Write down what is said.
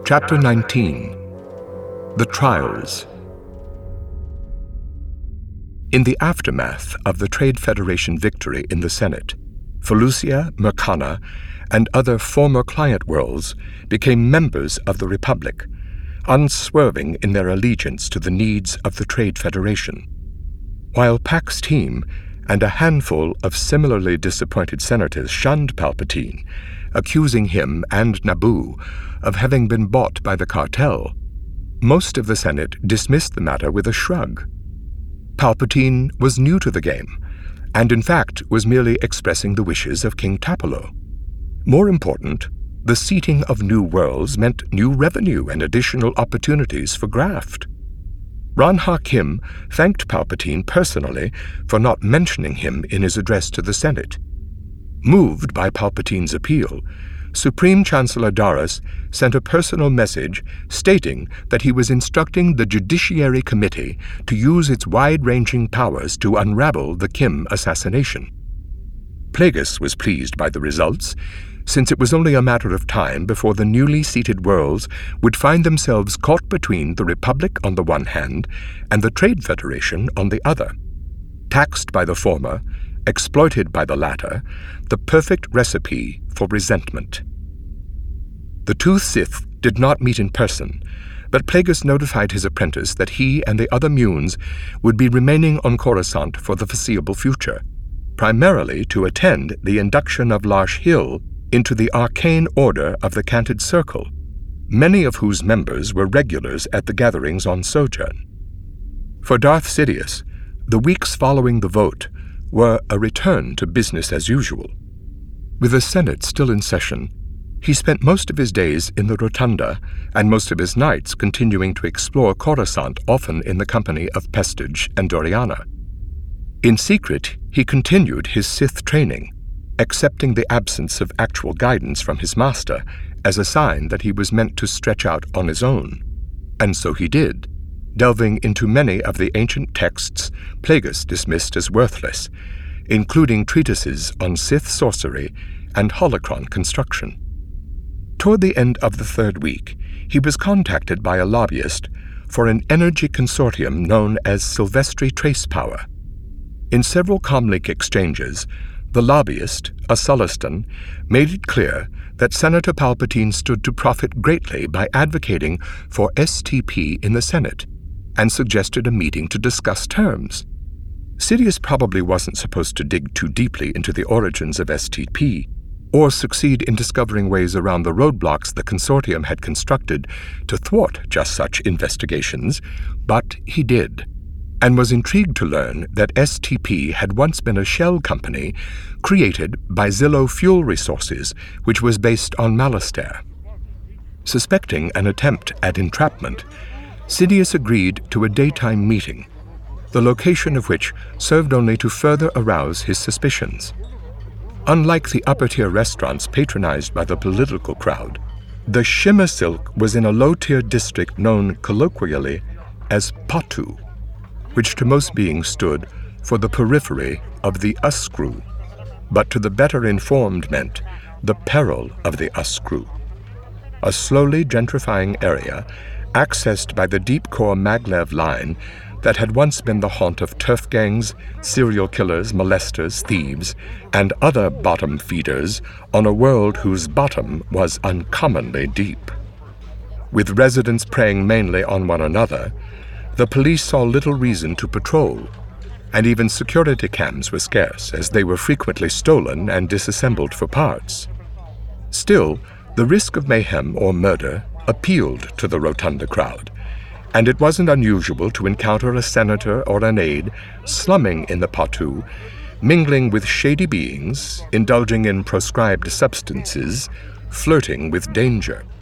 Chapter 19. The Trials. In the aftermath of the Trade Federation victory in the Senate, Felucia, Mercana, and other former client worlds became members of the Republic, unswerving in their allegiance to the needs of the Trade Federation. While Pax's team and a handful of similarly disappointed senators shunned Palpatine, accusing him and Naboo of having been bought by the cartel, most of the Senate dismissed the matter with a shrug. Palpatine was new to the game, and in fact was merely expressing the wishes of King Tapalo. More important, the seating of new worlds meant new revenue and additional opportunities for graft. Ron-Ha Kim thanked Palpatine personally for not mentioning him in his address to the Senate. Moved by Palpatine's appeal, Supreme Chancellor Darius sent a personal message stating that he was instructing the Judiciary Committee to use its wide-ranging powers to unravel the Kim assassination. Plagueis was pleased by the results, since it was only a matter of time before the newly seated worlds would find themselves caught between the Republic on the one hand and the Trade Federation on the other. Taxed by the former, exploited by the latter, the perfect recipe for resentment. The two Sith did not meet in person, but Plagueis notified his apprentice that he and the other Munes would be remaining on Coruscant for the foreseeable future, primarily to attend the induction of Larsh Hill into the Arcane Order of the Canted Circle, many of whose members were regulars at the gatherings on Sojourn. For Darth Sidious, the weeks following the vote were a return to business as usual. With the Senate still in session, he spent most of his days in the Rotunda and most of his nights continuing to explore Coruscant, often in the company of Pestage and Doriana. In secret, he continued his Sith training, accepting the absence of actual guidance from his master as a sign that he was meant to stretch out on his own. And so he did, delving into many of the ancient texts Plagueis dismissed as worthless, including treatises on Sith sorcery and holocron construction. Toward the end of the third week, he was contacted by a lobbyist for an energy consortium known as Silvestri Trace Power. In several Comlink exchanges, the lobbyist, a Sullustan, made it clear that Senator Palpatine stood to profit greatly by advocating for STP in the Senate, and suggested a meeting to discuss terms. Sidious probably wasn't supposed to dig too deeply into the origins of STP, or succeed in discovering ways around the roadblocks the consortium had constructed to thwart just such investigations, but he did, and was intrigued to learn that STP had once been a shell company created by Zillo Fuel Resources, which was based on Malastare. Suspecting an attempt at entrapment, Sidious agreed to a daytime meeting, the location of which served only to further arouse his suspicions. Unlike the upper-tier restaurants patronized by the political crowd, the Shimmer Silk was in a low-tier district known colloquially as Patu, which to most beings stood for the periphery of the Uskrew, but to the better-informed meant the peril of the Uskrew, a slowly gentrifying area accessed by the deep-core Maglev line that had once been the haunt of turf gangs, serial killers, molesters, thieves, and other bottom feeders on a world whose bottom was uncommonly deep. With residents preying mainly on one another, the police saw little reason to patrol, and even security cams were scarce as they were frequently stolen and disassembled for parts. Still, the risk of mayhem or murder appealed to the Rotunda crowd, and it wasn't unusual to encounter a senator or an aide slumming in the Patu, mingling with shady beings, indulging in proscribed substances, flirting with danger.